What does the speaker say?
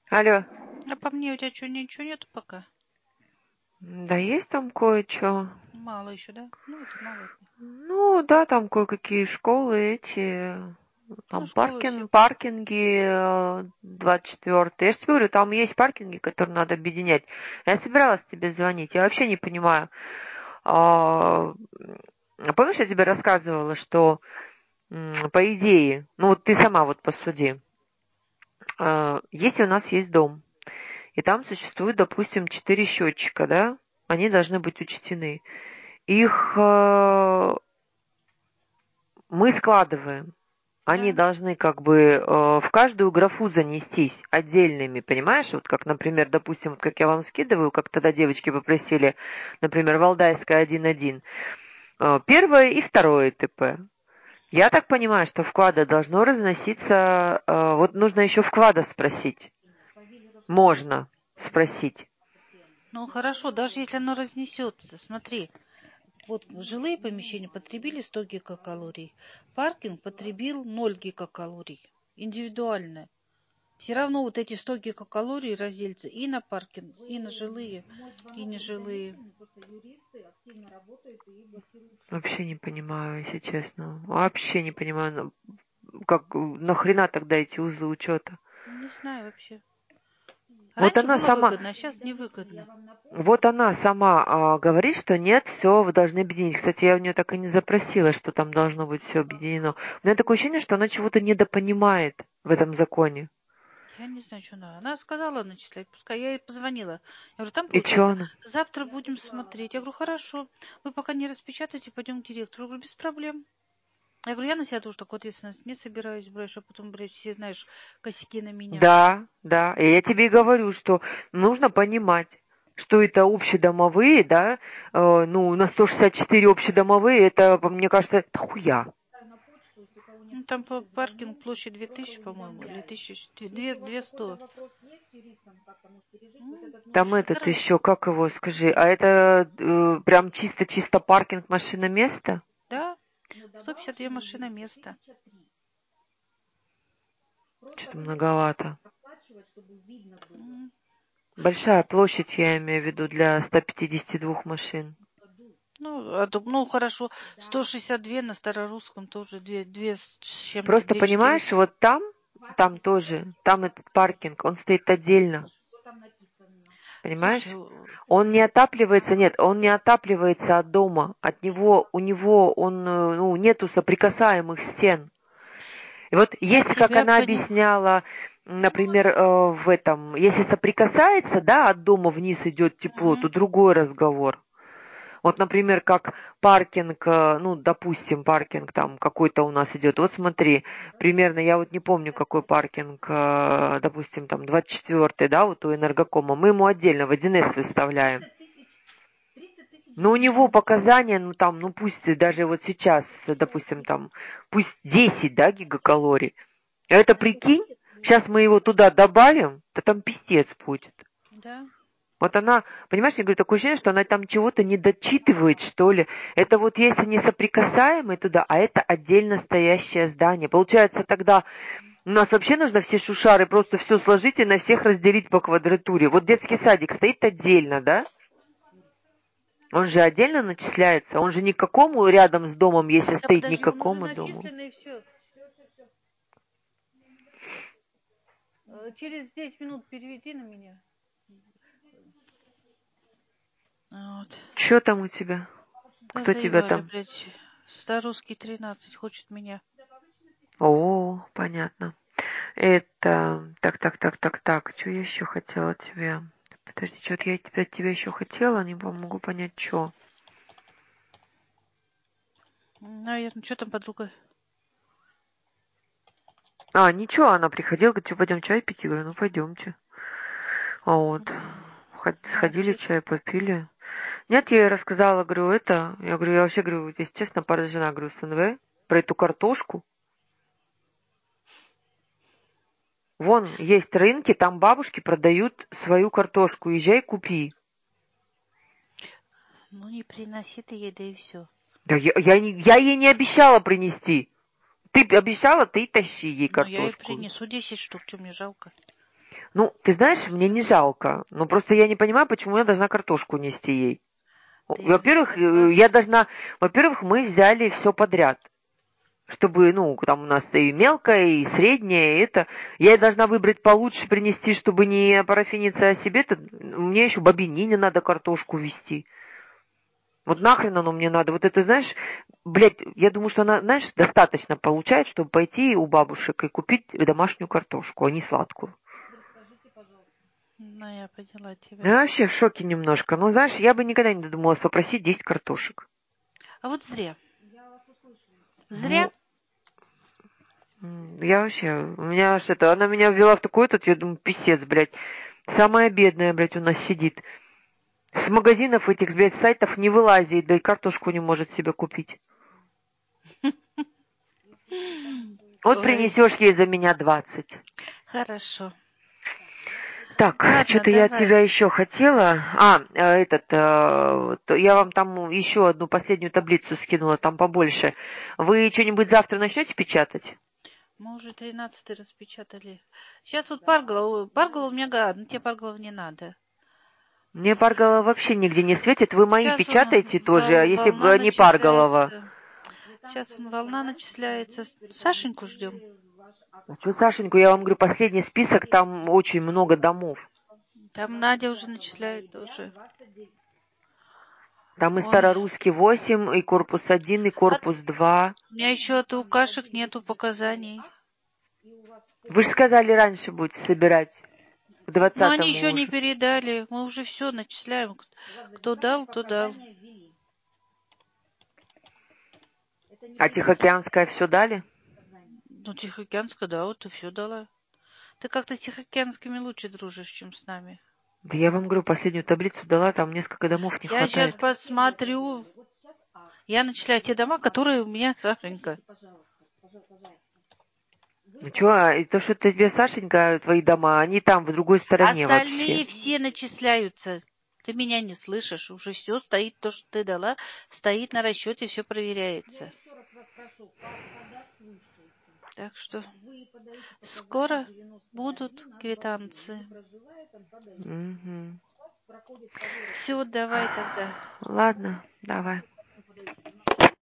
Алло. А по мне у тебя что, ничего нету пока? Да есть там кое-что. Мало еще, да? Ну, это мало. Ну, да, там кое-какие школы эти. Ну, Там школы все. паркинги 24-й. Я же тебе говорю, там есть паркинги, которые надо объединять. Я собиралась тебе звонить. Я вообще не понимаю. А, Помнишь, я тебе рассказывала, что по идее, ну вот ты сама вот посуди. Если у нас есть дом, и там существует, допустим, 4 счетчика, да, они должны быть учтены. Их мы складываем. Они Да. должны как бы в каждую графу занестись отдельными, понимаешь? Вот как, например, допустим, вот как я вам скидываю, как тогда девочки попросили, например, Валдайская 1.1, первое и второе ТП. Я так понимаю, что вклада должно разноситься, вот нужно еще вклада спросить. Можно спросить. Ну, хорошо, даже если оно разнесется. Смотри, вот жилые помещения потребили 100 гигакалорий, паркинг потребил 0 гигакалорий. Индивидуально. Все равно вот эти 100 гигакалорий разделятся и на паркинг, и на жилые, и нежилые. Вообще не понимаю, если честно. Вообще не понимаю, как нахрена тогда эти узлы учета. Не знаю вообще. Вот Раньше она было сама, выгодно, а сейчас невыгодно. вот она сама говорит, что нет, все, вы должны объединить. Кстати, я у нее так и не запросила, что там должно быть все объединено. У меня такое ощущение, что она чего-то недопонимает в этом законе. Я не знаю, что надо. Она сказала начислять, пускай. Я ей позвонила. Я говорю, там И что получается, она? завтра будем смотреть. Я говорю, хорошо. Вы пока не распечатайте, пойдем к директору. Я говорю, без проблем. Я говорю, я на себя тоже такую ответственность не собираюсь брать, чтобы потом брать все, знаешь, косяки на меня. Да, да. И я тебе и говорю, что нужно понимать, что это общедомовые, да, ну, на 164 общедомовые, это, мне кажется, это хуя. Ну, там по паркинг площадь 2000, по-моему, или 1200. Там этот еще, как его, скажи, а это прям чисто паркинг, машина, место? Да, 152 машины места. Что-то многовато. М. Большая площадь, я имею в виду, для 152 машин. Ну, хорошо, 162 на старорусском тоже, две с чем-то, Просто две понимаешь, 400. вот там тоже, там этот паркинг, он стоит отдельно. Слушай, Понимаешь? Он не отапливается, нет, он не отапливается от дома. От него, у него, он, ну, нету соприкасаемых стен. И вот я если, как тебя она понял. объясняла, например, в этом, если соприкасается, да, от дома вниз идет тепло, то другой разговор. Вот, например, как паркинг, ну, допустим, паркинг там какой-то у нас идет. Вот смотри, примерно, я вот не помню, какой паркинг, допустим, там 24-й, да, вот у энергокома. Мы ему отдельно в 1С выставляем. Но у него показания, ну там, ну пусть даже вот сейчас, допустим, там, пусть 10, да, гигакалорий. Это прикинь, сейчас мы его туда добавим, то там пиздец будет. Да. Вот она, понимаешь, я говорю, такое ощущение, что она там чего-то не дочитывает, что ли. Это вот если не соприкасаемый туда, а это отдельно стоящее здание. Получается, тогда у нас вообще нужно все шушары просто все сложить и на всех разделить по квадратуре. Вот детский садик стоит отдельно, да? Он же отдельно начисляется. Он же никакому рядом с домом, если Да стоит подожди, он уже никакому дому. начислен и все. Через 10 минут переведи на меня. Вот. Что там у тебя? Да Кто тебя заебали, там? блядь. Старорусский 13 хочет меня. О, понятно. Это... Так. Что я еще хотела от тебя? Подожди, что-то я от тебя еще хотела, не могу понять, что. Наверное, что там, подруга? Ничего, она приходила, говорит, что, пойдем чай пить? Я говорю, ну, пойдемте. Вот. Сходили, Чё? чай попили. Нет, я ей рассказала, говорю, я говорю, я вообще, говорю, если честно, поражена, говорю, СНВ, про эту картошку. Вон, есть рынки, там бабушки продают свою картошку, езжай купи. Ну, не приноси ты ей, да и все. Да я ей не обещала принести. Ты обещала, ты тащи ей Ну, я ей картошку. принесу 10 штук, что мне жалко. Ну, ты знаешь, мне не жалко. Но просто я не понимаю, почему я должна картошку нести ей. Да я Во-первых, согласна. Во-первых, мы взяли все подряд. Чтобы, ну, там у нас и мелкое, и среднее, и это. Я ей должна выбрать получше, принести, чтобы не парафиниться о себе. -то. Мне еще бабинине надо картошку везти. Вот нахрен оно мне надо? Вот это, знаешь, блядь, я думаю, что она, знаешь, достаточно получает, чтобы пойти у бабушек и купить домашнюю картошку, а не сладкую. Ну, я поняла тебя. Я вообще в шоке немножко. Ну, знаешь, я бы никогда не додумалась попросить 10 картошек. А вот зря. Зря. Ну, я вообще, у меня аж это, она меня ввела в такой этот, я думаю, писец, блядь. Самая бедная, блядь, у нас сидит. С магазинов этих, блядь, сайтов не вылазит, блядь, картошку не может себе купить. Вот Ой, принесешь ей за меня 20. хорошо. Так, Ладно, что-то я от давай. тебя еще хотела. Я вам там еще одну последнюю таблицу скинула, там побольше. Вы что-нибудь завтра начнете печатать? Мы уже 13 распечатали. Сейчас вот Паргала у меня гадно, тебе Паргалов не надо. Мне Парголова вообще нигде не светит. Вы мои Сейчас он печатаете тоже, а если волна бы не Парголова? начисляется. Сейчас он волна начисляется. Сашеньку ждем. А что, Сашеньку, я вам говорю, последний список, там очень много домов. Там Надя уже начисляет тоже. Там и Ой. Старорусский 8, и корпус 1, и А корпус 2. у меня еще от укашек нету показаний. Вы же сказали, раньше будете собирать, к Но они 20-му еще не уже. передали. Мы уже все начисляем. Кто дал, то дал. А Тихоокеанское все дали? Ну, Тихоокеанская, да, вот ты все дала. Ты как-то с Тихоокеанскими лучше дружишь, чем с нами. Да я вам говорю, последнюю таблицу дала, там несколько домов не Я сейчас хватает. посмотрю. Я начисляю те дома, которые у меня, Сашенька. Ну что, и то, что тебе, Сашенька, твои дома, они там, в другой стороне вообще. Остальные все начисляются. Ты меня не слышишь. Уже все стоит, то, что ты дала, стоит на расчете, все проверяется. Так что скоро будут квитанции. Мгм. Все, давай тогда. Ладно, давай.